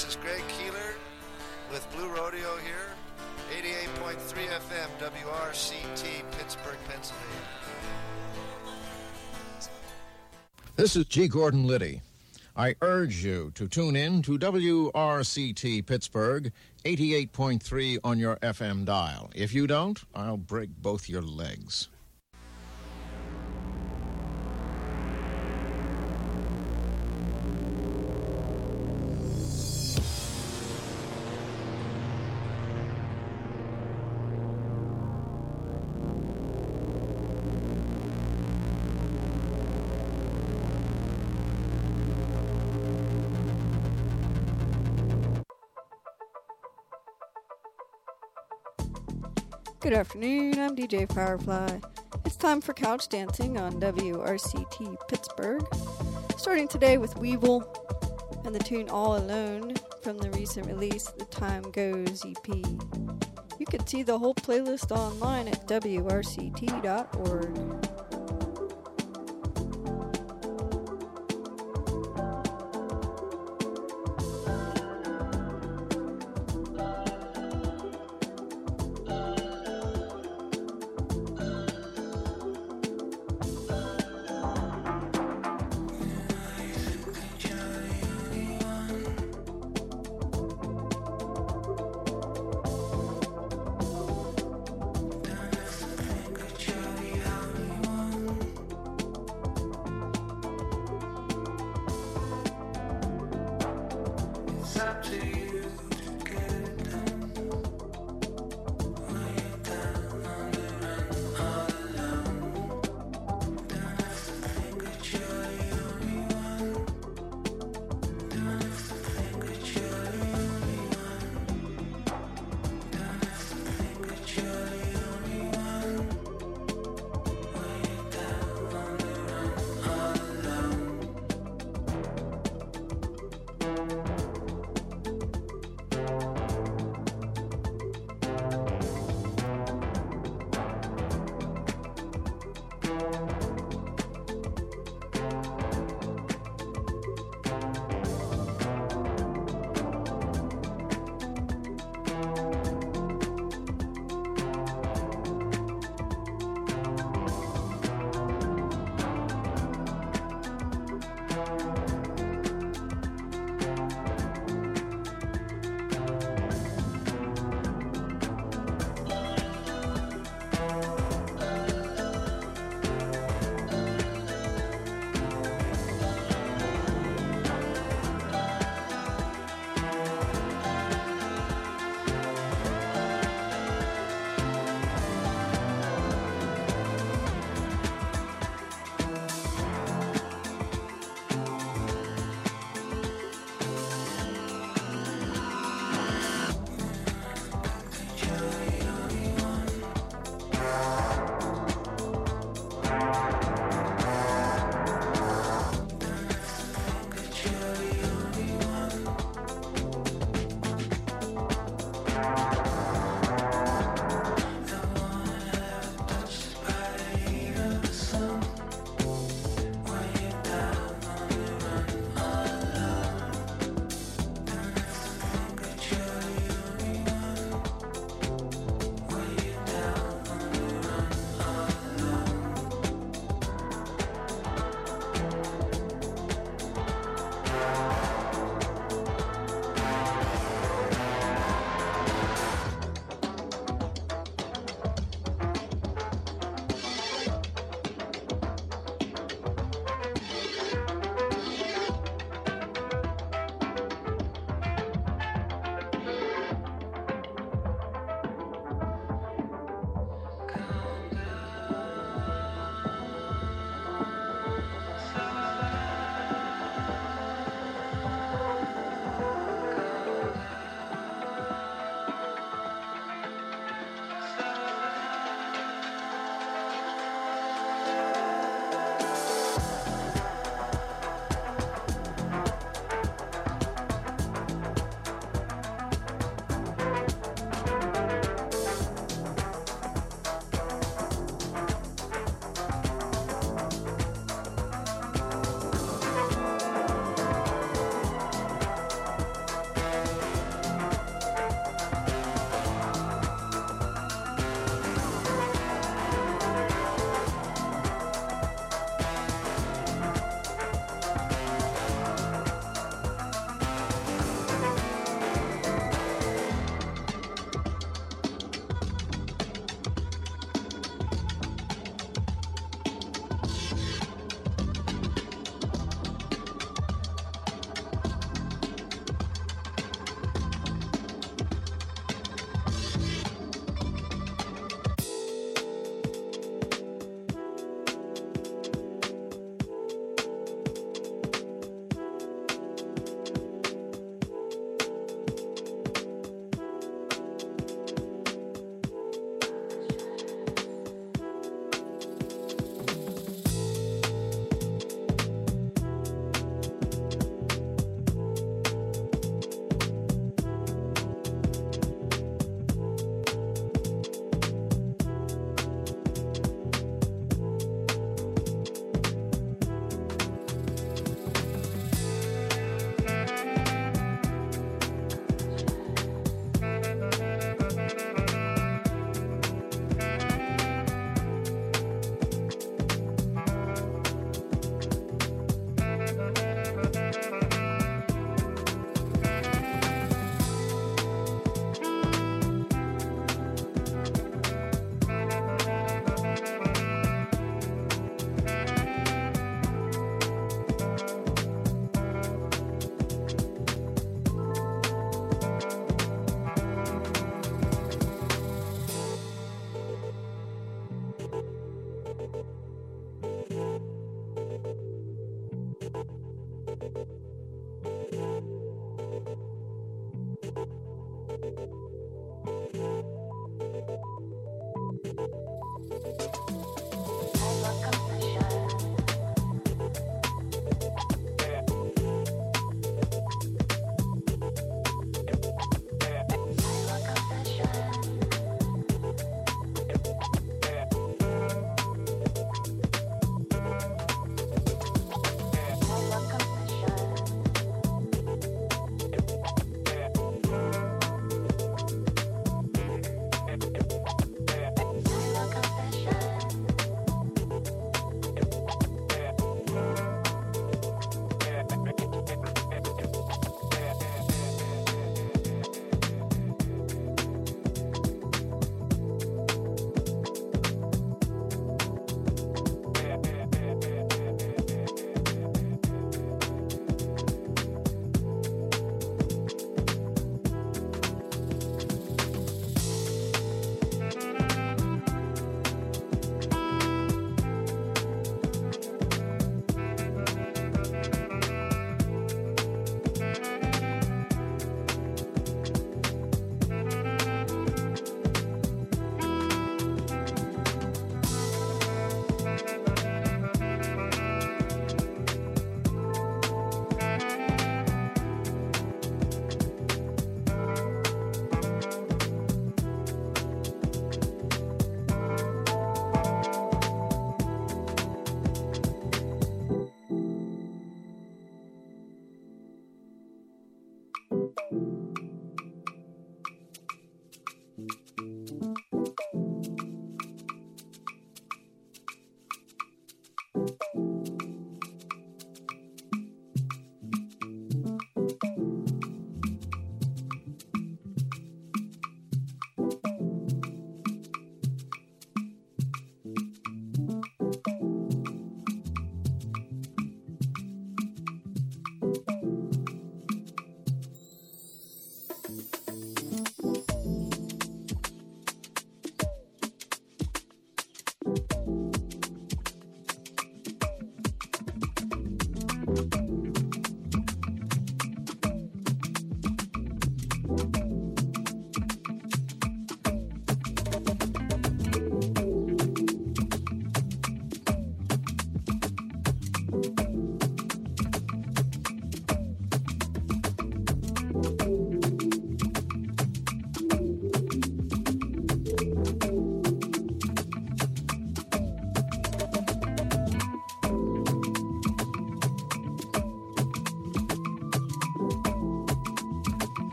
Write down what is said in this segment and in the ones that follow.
This is Greg Keeler with Blue Rodeo here, 88.3 FM WRCT, Pittsburgh, Pennsylvania. This is G. Gordon Liddy. I urge you to tune in to WRCT Pittsburgh, 88.3 on your FM dial. If you don't, I'll break both your legs. Good afternoon, I'm DJ Firefly. It's time for Couch Dancing on WRCT Pittsburgh. Starting today with Weevil and the tune All Alone from the recent release The Time Goes EP. You can see the whole playlist online at WRCT.org.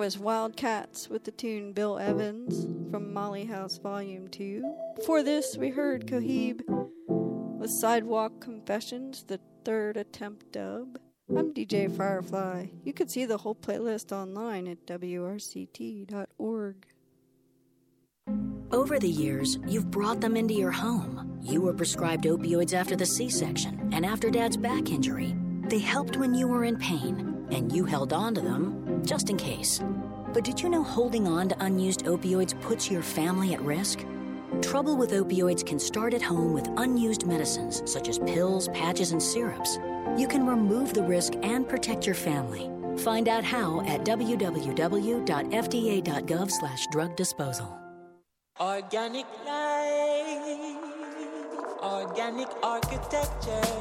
was Wildcats with the tune Bill Evans from Molly House Volume 2. Before this, we heard Cohebe with Sidewalk Confessions, the third attempt dub. I'm DJ Firefly. You can see the whole playlist online at wrct.org. Over the years, you've brought them into your home. You were prescribed opioids after the C-section and after Dad's back injury. They helped when you were in pain, and you held on to them just in case. But did you know holding on to unused opioids puts your family at risk? Trouble with opioids can start at home with unused medicines such as pills, patches, and syrups. You can remove the risk and protect your family. Find out how at www.fda.gov/drug disposal. Organic life, organic architecture,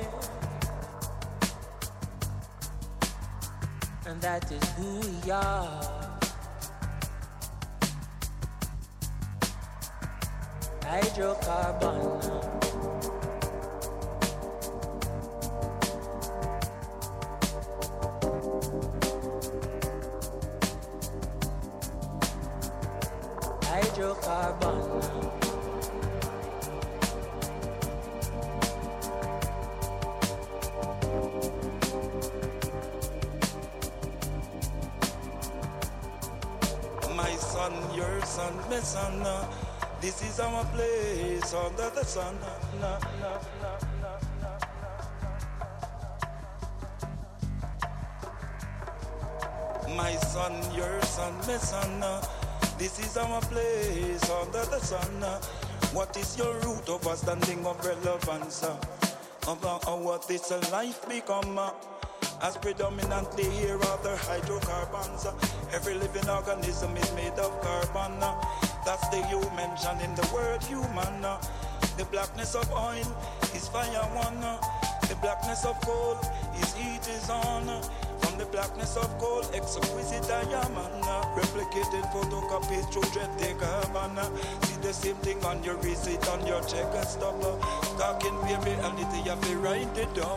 and that is who we are. Hydrocarbon. Hydrocarbon. My son, your son, my son, this is our place under the sun. My son, your son, my son, this is our place under the sun. What is your root of a standing of relevance? About what this life become? As predominantly here are the hydrocarbons. Every living organism is made of carbon. That's the you mentioned in the word human. The blackness of oil is fire one. The blackness of coal is heat is on. From the blackness of coal, exquisite diamond. Replicated photocopies through dreaded carbon. See the same thing on your receipt, on your check and stop. Talking baby, and it you have to write it down.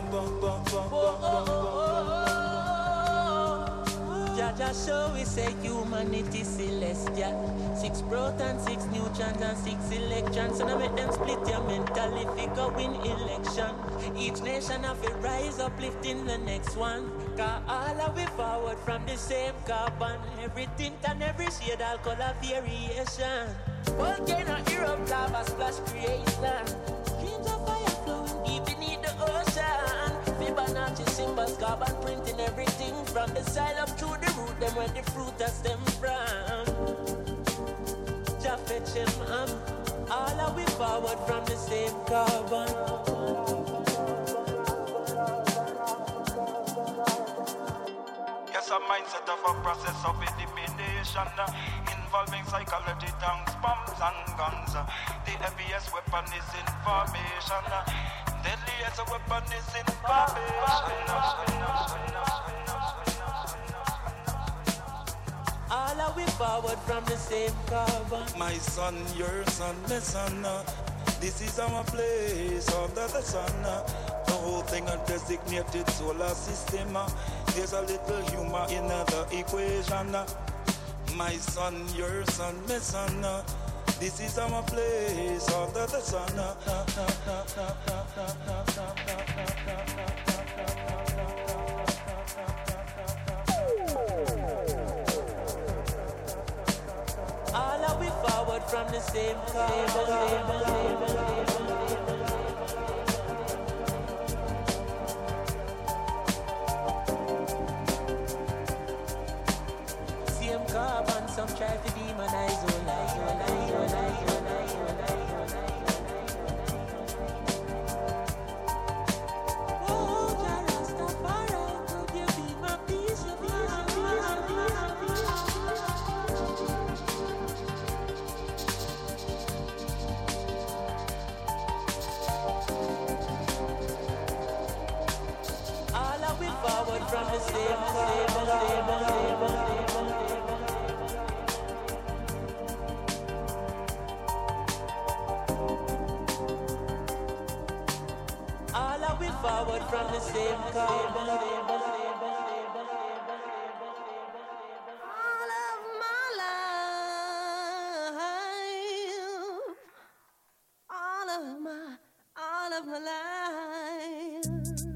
Jaja show we say humanity celestial. 6 protons, 6 neutrons and 6 electrons. And I make them split your mental if you go win election. Each nation have a rise uplifting the next one. Cause all of we forward from the same carbon. Every tint and every shade all color variation. Volcano, Europe, lava splash creation. Streams of fire flowing deep beneath the ocean. Fibonacci symbols, carbon printing everything from the side up to the root, them where the fruit has stem from. Jah fetch him up, all of we forward from the same carbon. Yes, a mindset of a process of elimination involving psychology, tanks, bombs and guns. The heaviest weapon is information. Deadliest weapon is information. All are we forward from the same carbon. My son, your son, my son, this is our place under the sun. The whole thing a designated solar system. There's a little humor in the equation. My son, your son, my son, this is our place under the sun. All are we forward from the same carbon. Same carbon, some try to demonize all lies. From the same all are we forward from the same carbon. All of of my life.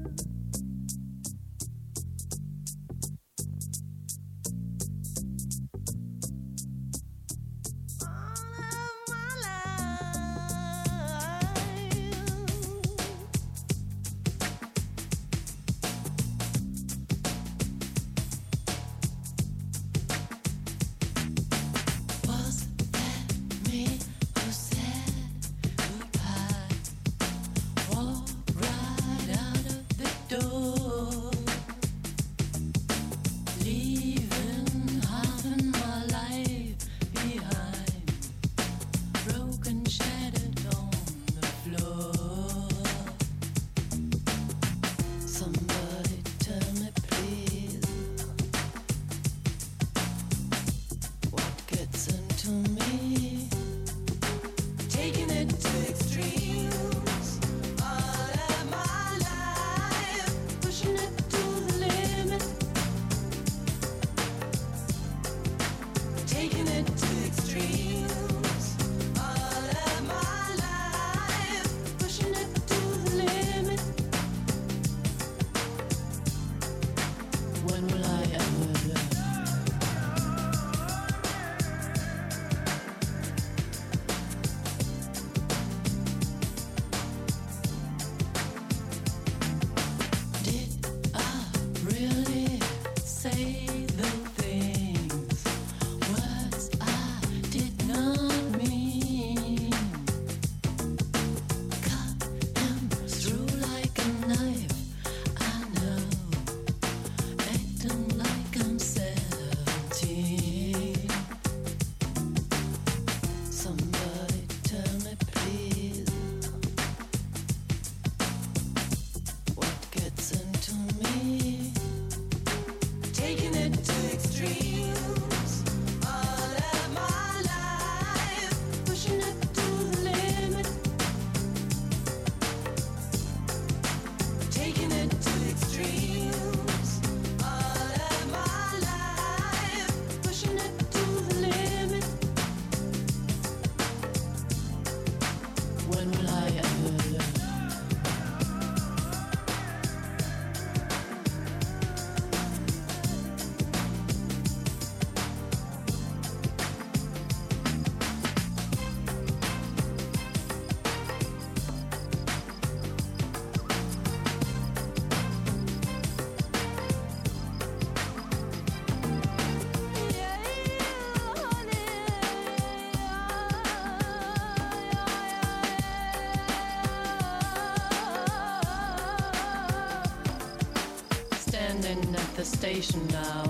At the station now,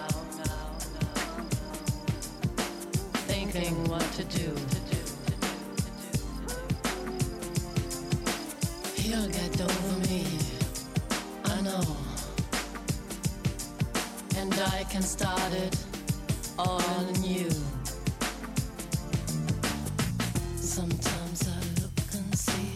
thinking what to do. He'll get over me, I know, and I can start it all anew. Sometimes I look and see.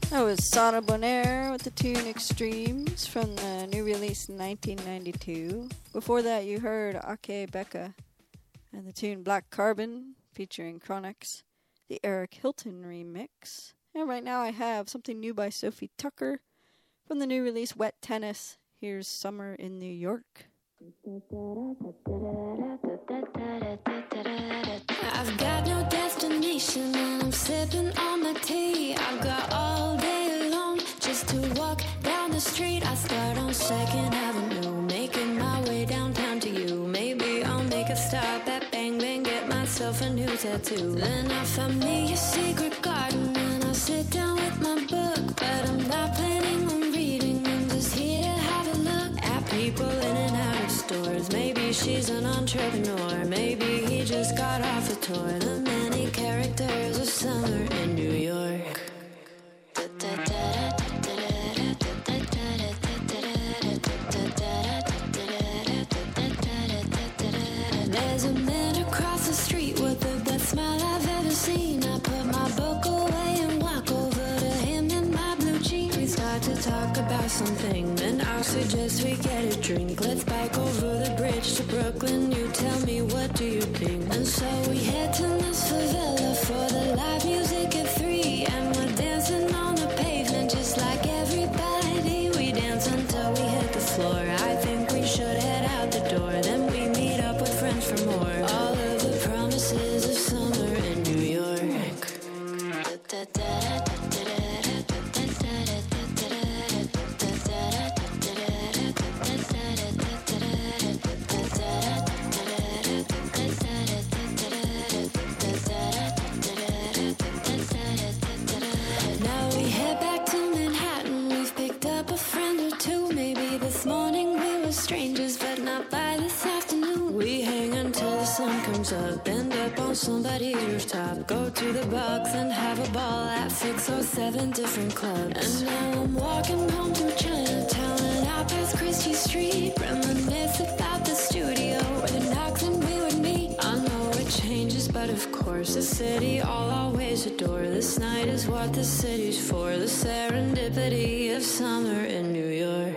That was Sada Bonaire with the tune Extremes from the new release 1992. Before that, you heard Ake Becca and the tune Black Carbon featuring Chronix, the Eric Hilton remix. And right now I have something new by Sophie Tucker from the new release Wet Tennis. Here's Summer in New York. I've got no destination and I'm sipping on my tea. I've got all day long just to walk down the street. I start on 2nd Avenue, making my way downtown to you. Maybe I'll make a stop at Bang Bang, get myself a new tattoo. Then I find me a secret garden and I sit down with my book. But I'm not planning on reading, I'm just here to have a look at people in and out of stores. Maybe she's an entrepreneur, maybe he just got off a tour. The many characters of summer in New York. There's a man across the street with the best smile I've ever seen. I put my book away and walk over to him in my blue jeans. We start to talk about something, then I'll suggest we get a drink. Let's bike over the bridge to Brooklyn. You tell me, what do you think? And so we head to Miss Favela for the live music at 3. And we're dancing on the pavement just like everybody. We dance until we hit the floor. I think we should head out the door. Then we meet up with friends for more. All of the promises of summer in New York. Now we head back to Manhattan. We've picked up a friend or two. Maybe this morning we were strangers, but not by this afternoon. We hang until the sun comes up, end up on somebody's rooftop. Go to the box and have a ball at 6 or 7 different clubs. And now I'm walking home through Chinatown and out past Christie Street. Reminisce about the studio where the knocks and we would meet. I know it changes, but of course the city I'll always adore. This night is what the city's for. The serendipity of summer in New York.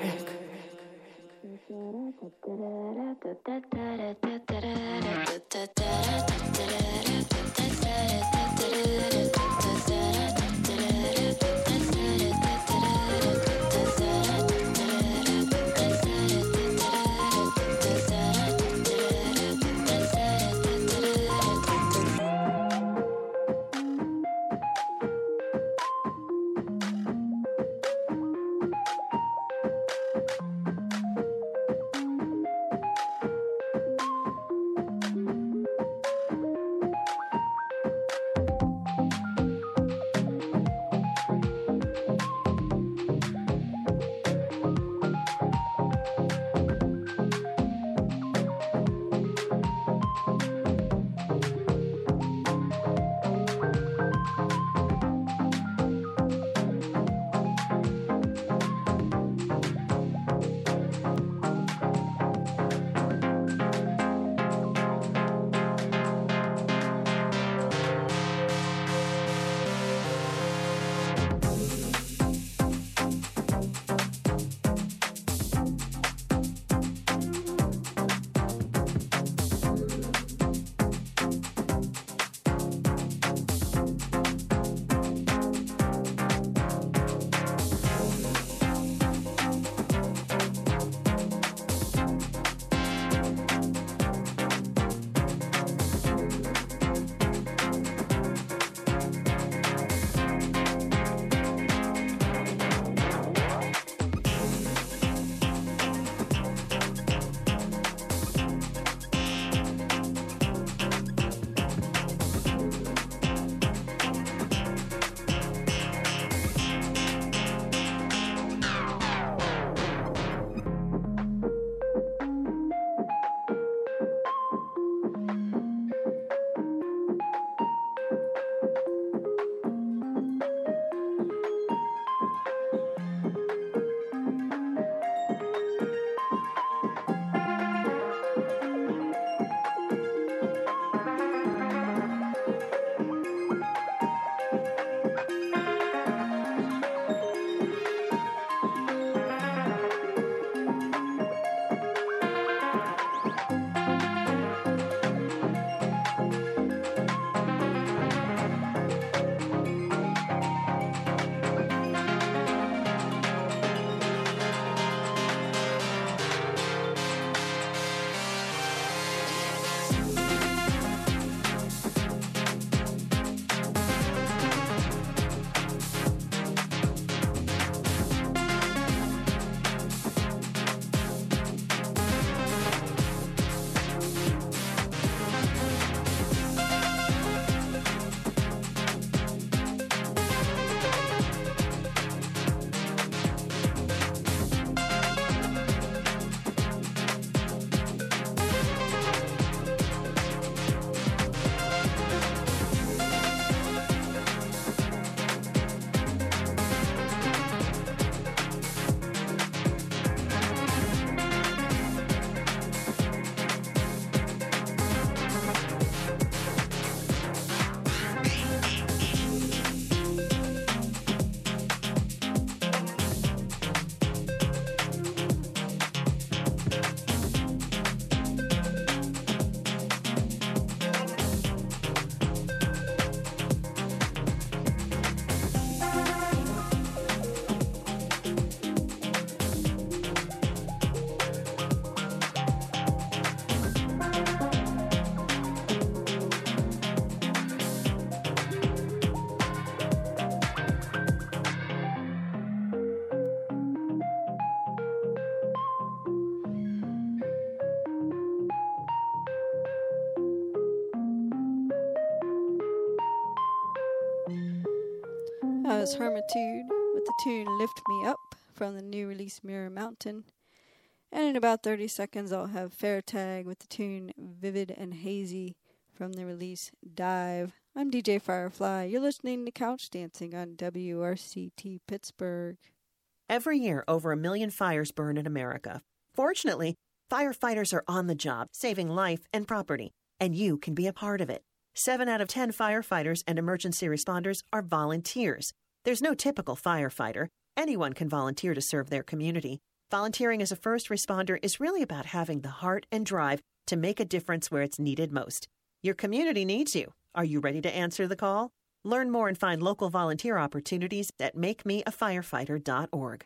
that was Hermitude with the tune Lift Me Up from the new release Mirror Mountain. And in about 30 seconds, I'll have Fairtag with the tune Vivid and Hazy from the release Dive. I'm DJ Firefly. You're listening to Couch Dancing on WRCT Pittsburgh. Every year, over 1 million fires burn in America. Fortunately, firefighters are on the job, saving life and property, and you can be a part of it. 7 out of 10 firefighters and emergency responders are volunteers. There's no typical firefighter. Anyone can volunteer to serve their community. Volunteering as a first responder is really about having the heart and drive to make a difference where it's needed most. Your community needs you. Are you ready to answer the call? Learn more and find local volunteer opportunities at makemeafirefighter.org.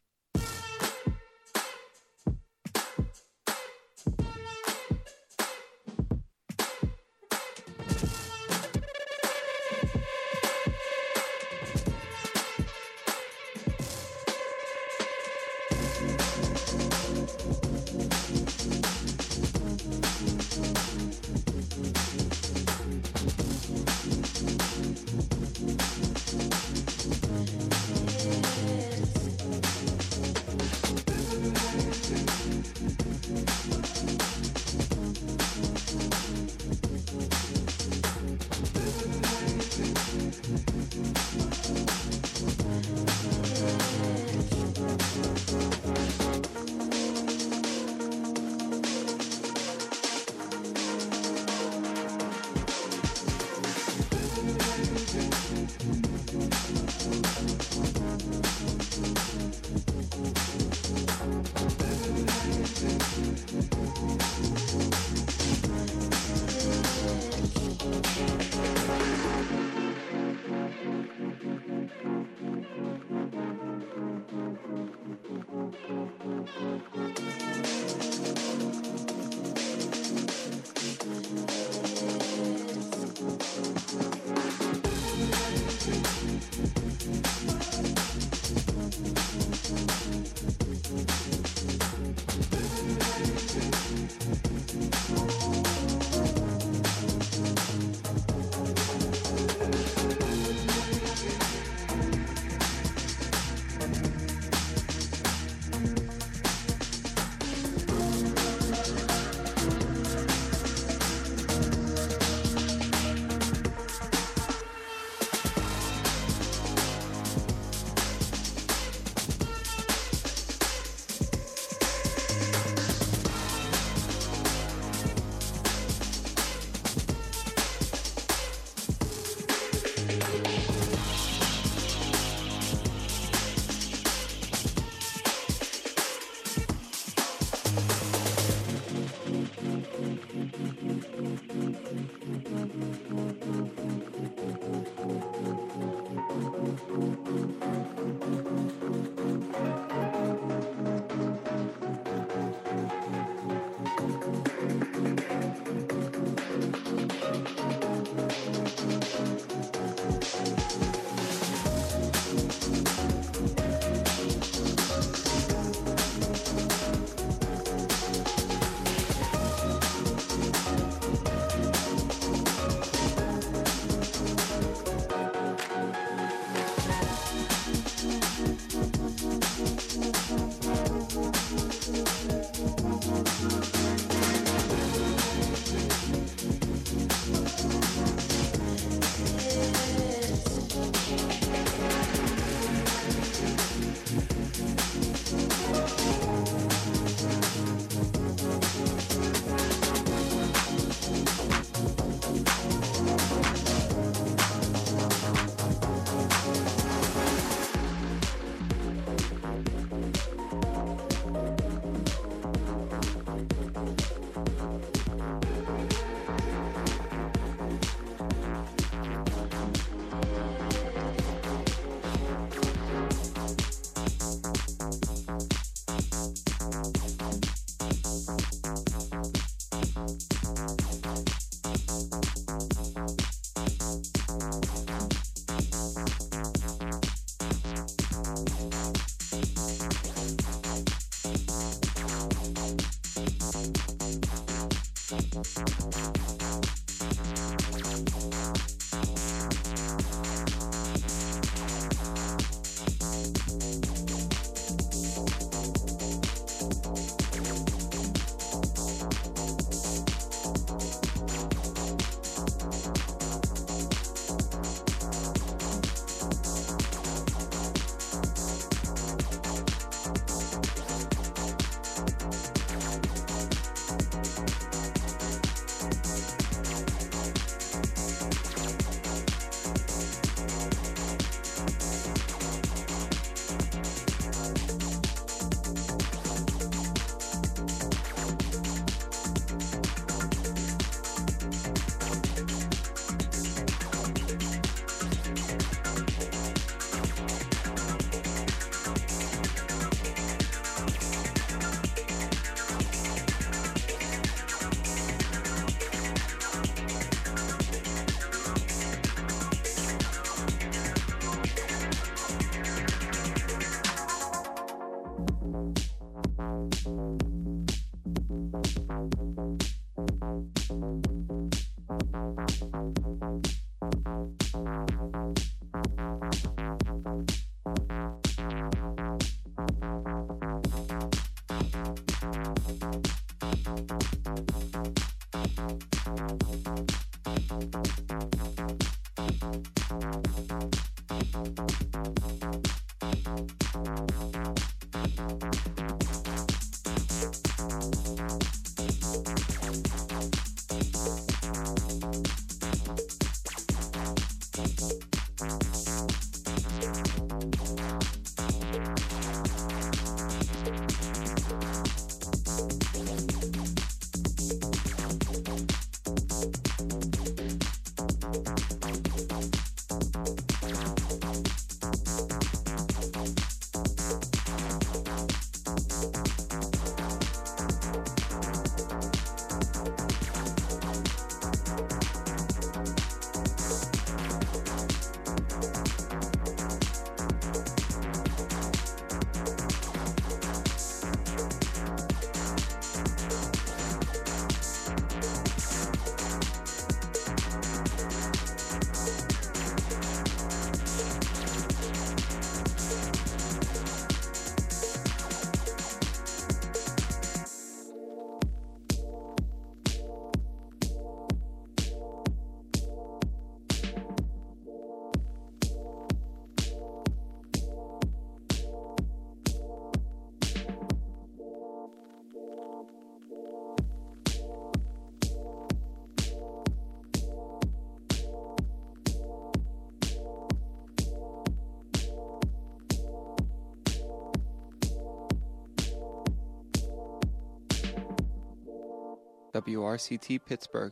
WRCT Pittsburgh.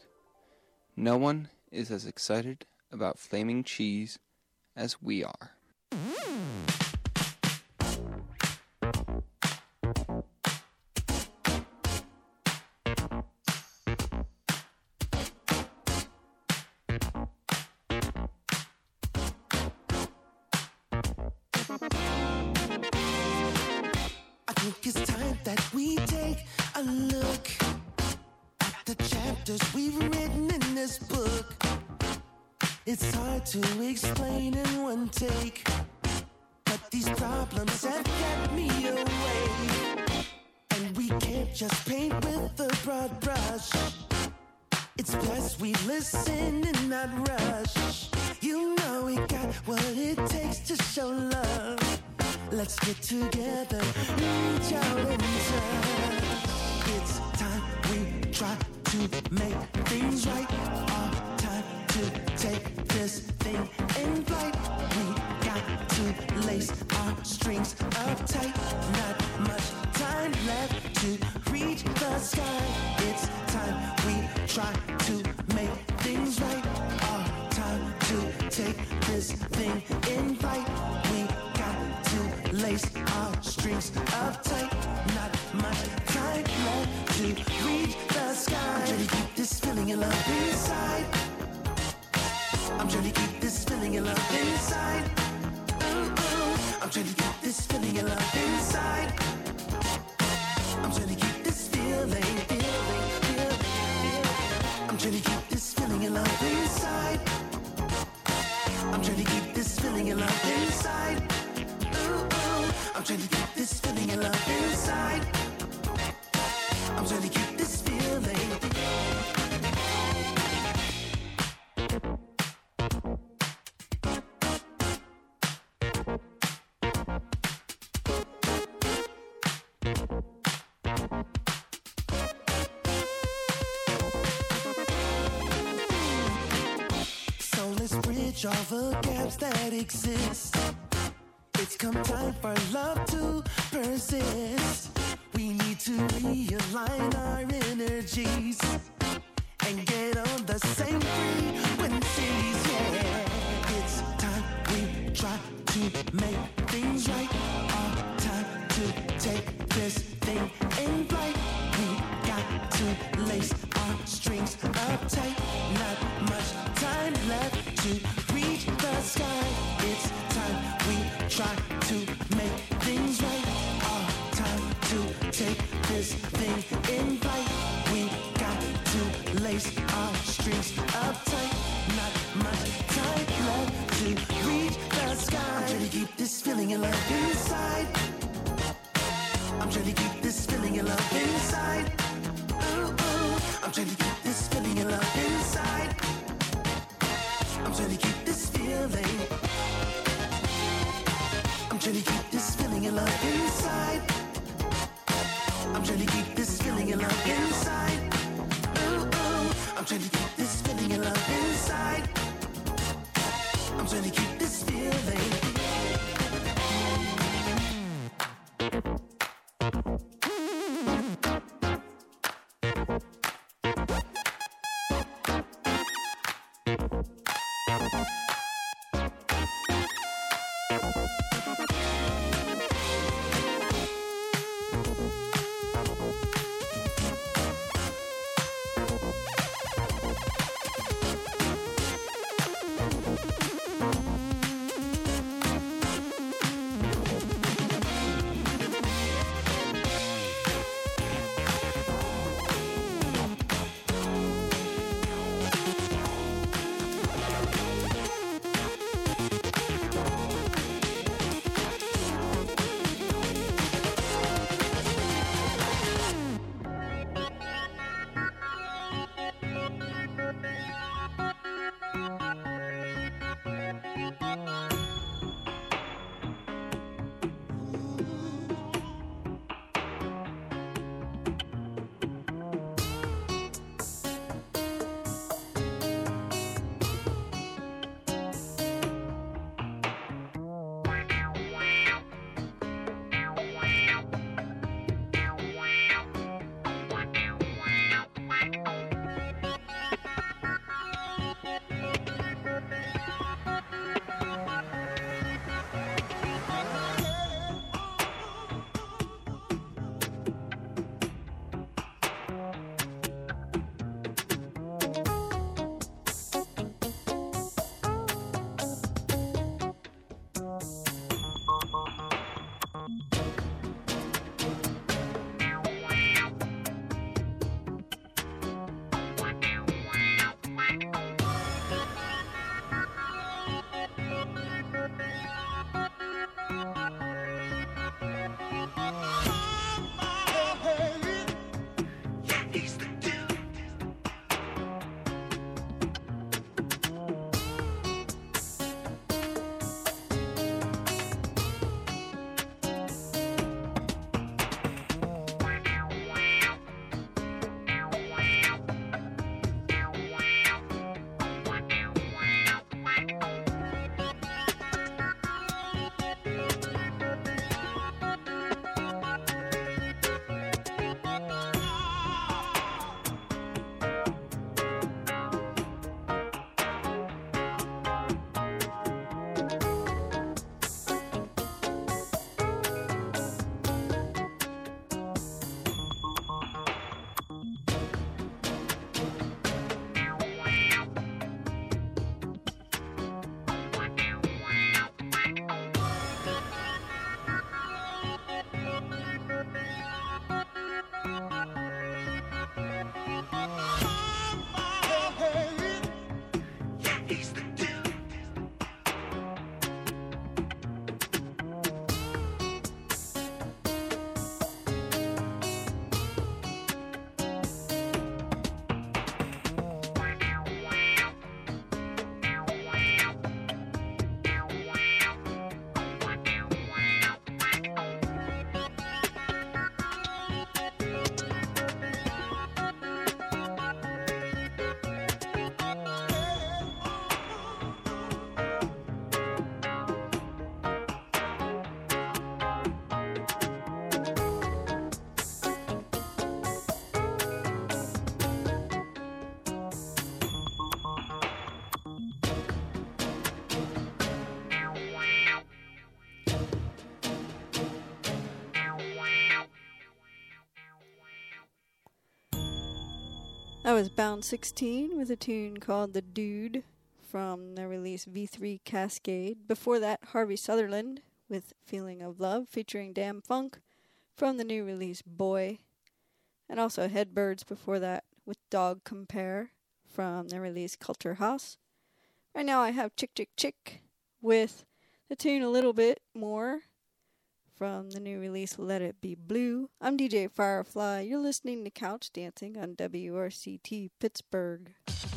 No one is as excited about flaming cheese as we are. I think it's time that we take a look at the chapters we've written in this book. It's hard to explain in one take, but these problems have kept me away. And we can't just paint with a broad brush. It's best we listen and not rush. You know we got what it takes to show love. Let's get together, reach out and touch. It's time we try to make things right. Our time to take this thing in flight. We got to lace our strings up tight. Not much time left to reach the sky. It's time we try to make things right. Our time to take this thing in flight. We got to lace our strings up tight. Not much time left to reach the sky. I'm trying to keep this feeling of love inside. I'm trying to keep this feeling of love inside. I'm trying to keep this feeling of love inside. I'm trying to keep this feeling. I'm trying to keep this feeling of love inside. I'm trying to keep this feeling of love inside. I'm trying to keep this feeling of love inside. I'm trying to keep this feeling. So let's bridge all the gaps that exist. It's come time for love to persist. We need to realign our energies and get on the same frequencies, yeah. It's time we try to make things right. Our time to take this thing in flight. We got to lace our strings up tight. Not much time left to reach the sky. It's time we try to make things right. Our time to take this thing in flight. We got to lace our strings up tight. Not much time left of love inside. I'm trying to keep this feeling of love inside. Ooh, ooh. I'm trying to keep this feeling of love inside. I'm trying to keep this feeling. I'm trying to keep this feeling of love inside. I'm trying to keep this feeling of love inside. Ooh, ooh. I'm trying to keep this feeling of love inside. I'm trying to keep this feeling. That was Bound 16 with a tune called The Dude from the release V3 Cascade. Before that, Harvey Sutherland with Feeling of Love featuring Damn Funk from the new release Boy. And also Headbirds before that with Dog Compare from the release Culture House. Right now I have Chick Chick Chick with The tune A Little Bit More from the new release Let It Be Blue. I'm DJ Firefly. You're listening to Couch Dancing on WRCT Pittsburgh.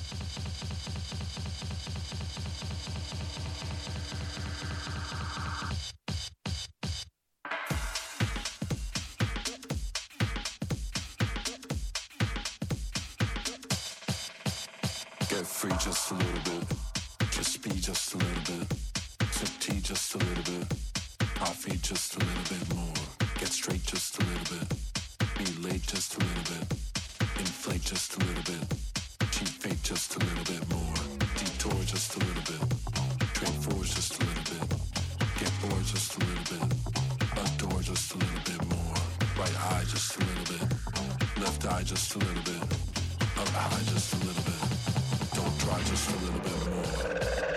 Get free just a little bit. Just be just a little bit. Sip tea just a little bit. Coffee just a little bit more. Get straight just a little bit. Be late just a little bit. Inflate just a little bit. Cheap fake just a little bit more. Detour just a little bit. Trade force just a little bit. Get bored just a little bit. Adore just a little bit more. Right eye just a little bit. Left eye just a little bit. Up high just a little bit. Don't try just a little bit more.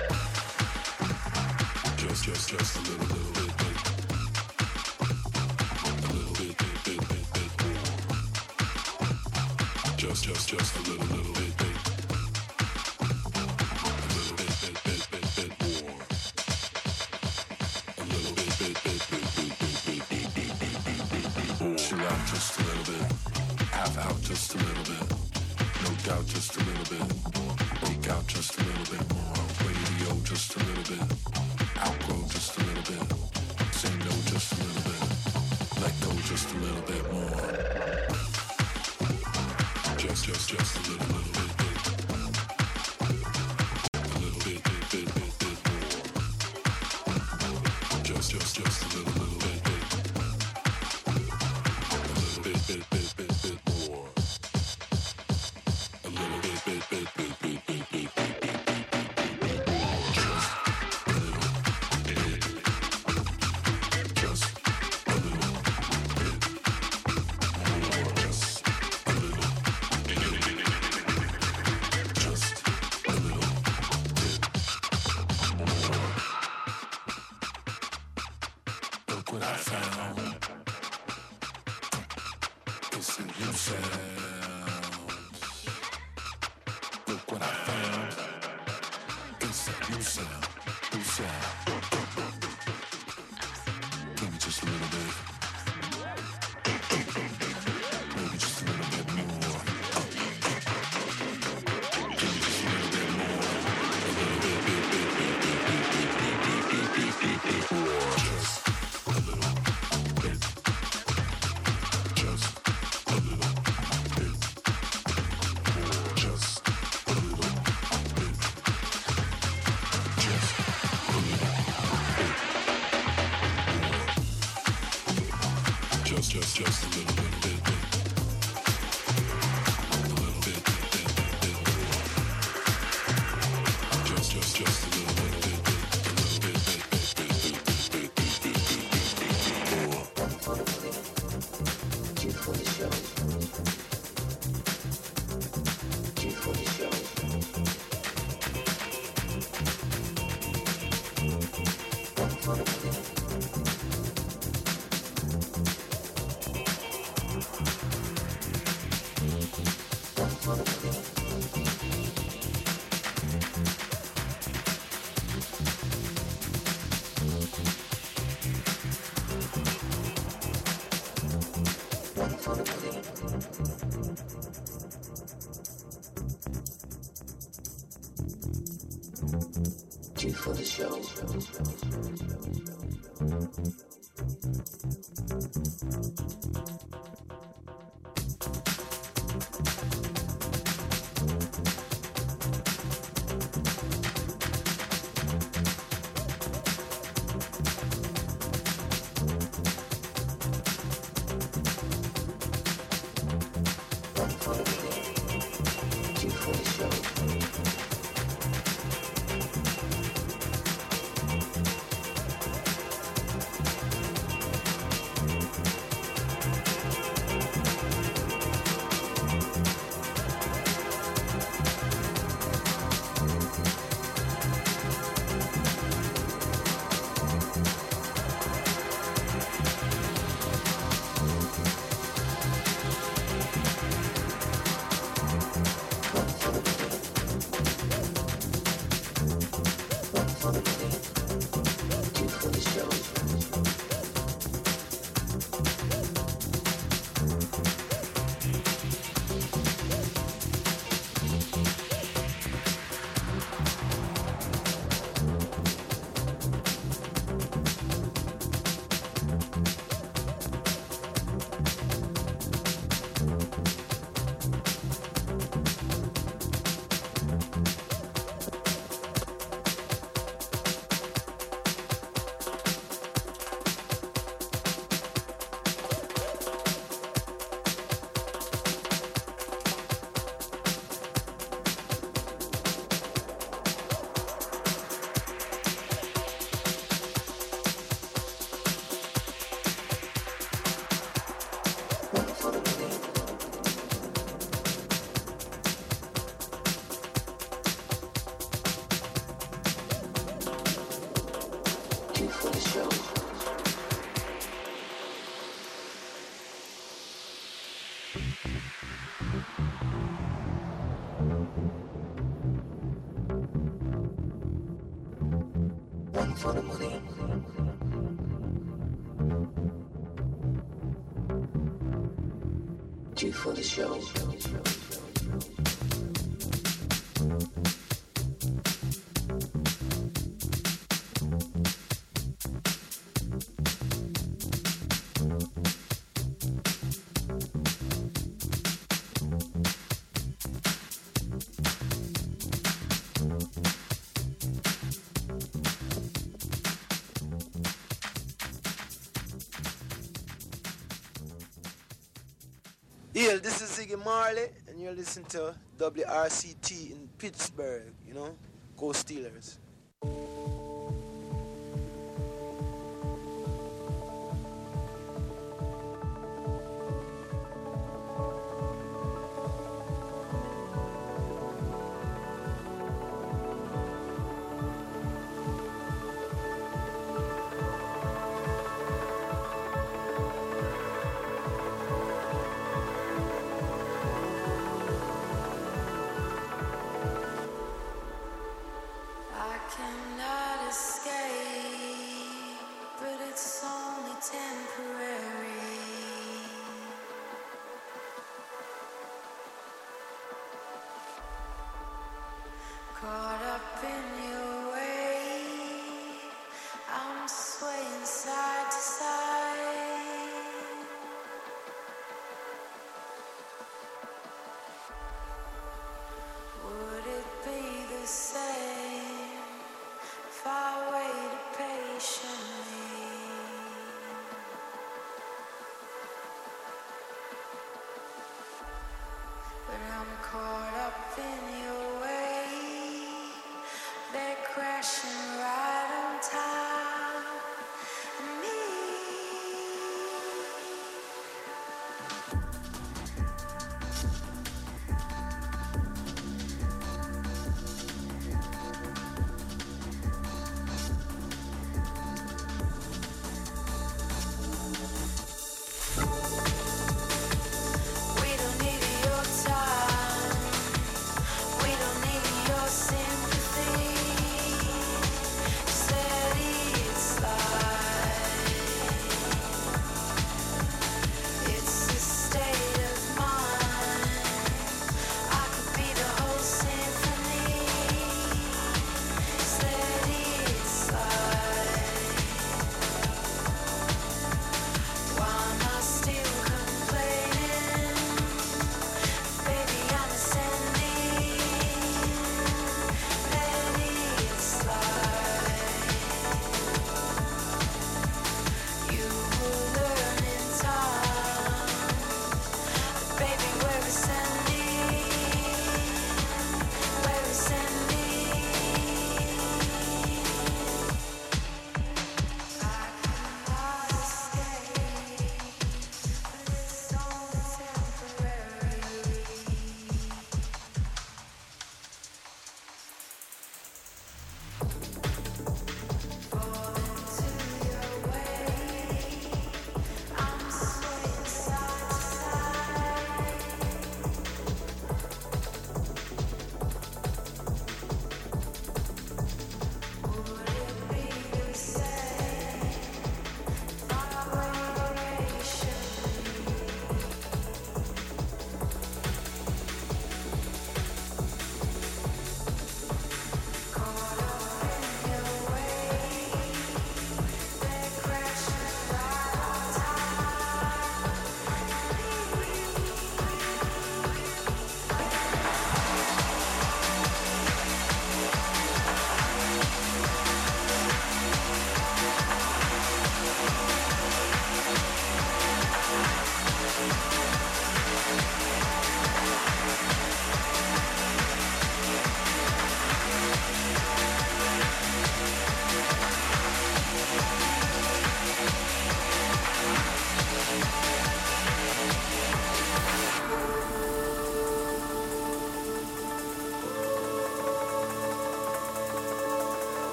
Just a little bit. A little bit more. Just a little bit. A little bit more. A little bit. Chill out just a little bit. Half out just a little bit. No doubt just a little bit. Wake out just a little bit more. Radio just a little bit. Outgrow just a little bit. Say no just a little bit. Let go just a little bit more. Just a little bit. A little bit more. Just a little bit. A little bit more. A little bit. Just a little bit. A little bit more. Just a little bit. For the show. Due for the show. One for the money. Due for the show. Yeah, this is Ziggy Marley, and you're listening to WRCT in Pittsburgh, you know? Go Steelers. I cannot escape, but it's only temporary. Caught up in your way, I'm swaying side to side. Would it be the same if I waited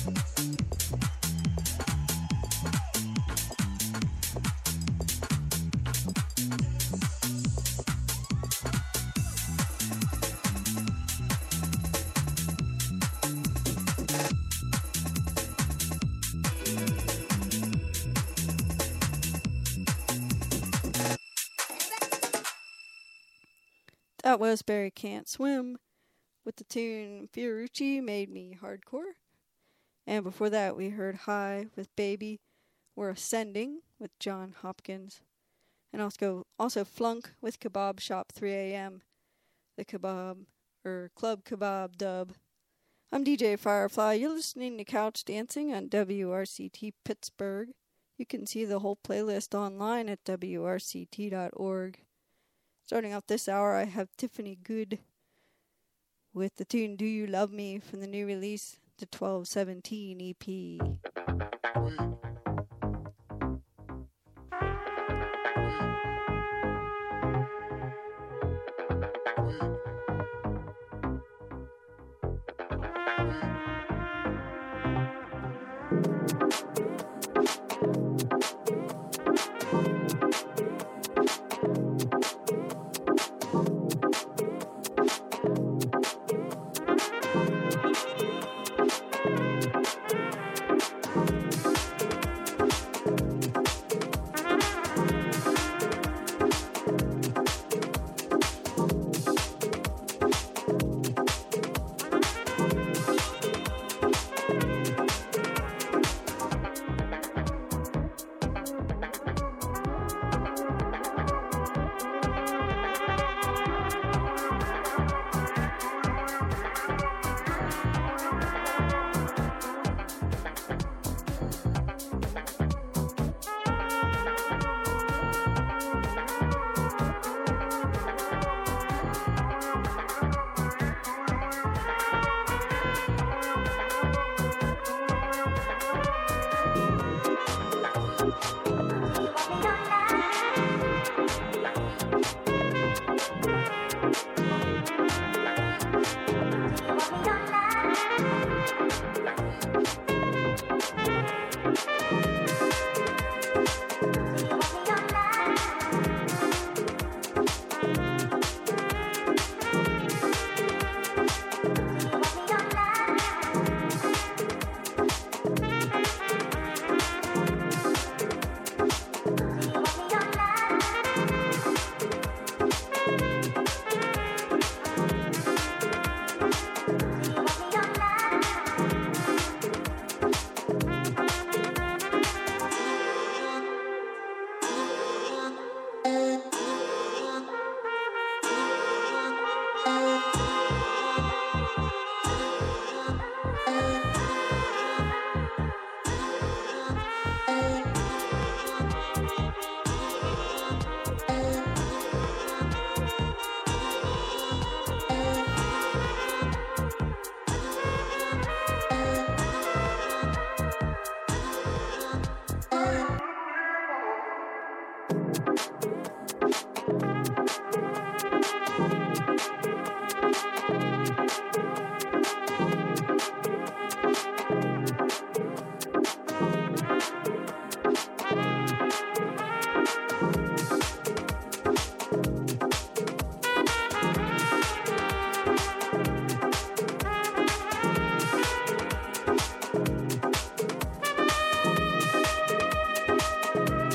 That was Barry Can't Swim with the tune Fiorucci Made Me Hardcore. And before that, we heard High with Baby. We're Ascending with John Hopkins. And also Flunk with Kebab Shop 3 a.m. The Club Kebab dub. I'm DJ Firefly. You're listening to Couch Dancing on WRCT Pittsburgh. You can see the whole playlist online at WRCT.org. Starting off this hour, I have Tiffany Good with the tune Do You Love Me from the new release, the 1217 EP.